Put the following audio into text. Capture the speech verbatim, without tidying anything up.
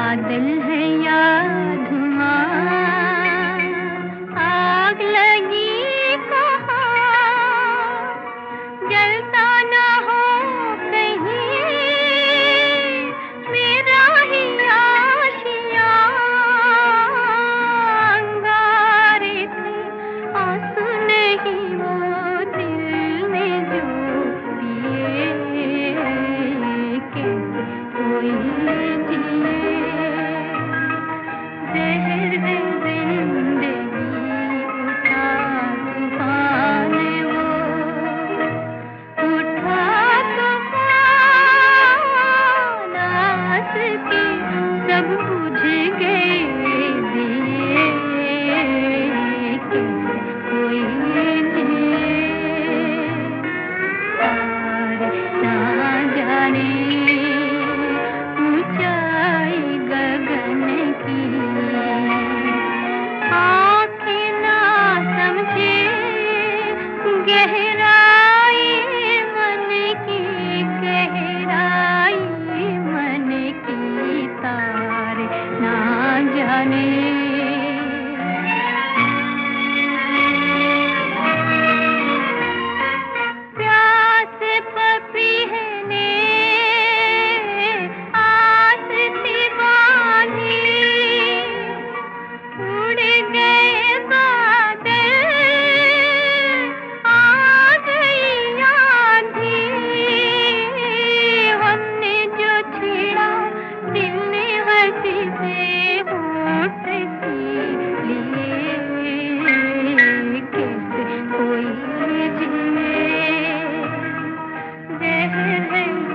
बादल है या धुआं, आग लगी कहाँ, जलता ना हो कहीं मेरा ही आशियाँ। अंगारे थे आंसू नहीं वो दिल में जो पिए, कैसे कोई जिए। जहर है जिंदगी उठा तूफान वो, उठा तूफान आस के सब बुझ गए दिए, कैसे कोई जिए। तारे ना जाने ऊंचाई गगन की, आँखें ना समझे गहराई मन की, गहराई मन की। तारे ना जाने प्यास पपीहने आस सी बांधी, उड़ गए बादल आ गई आंधी। हमने जो छेड़ा दिल ने हंसी से होठ सी लिए, कैसे कोई जिए। जहर है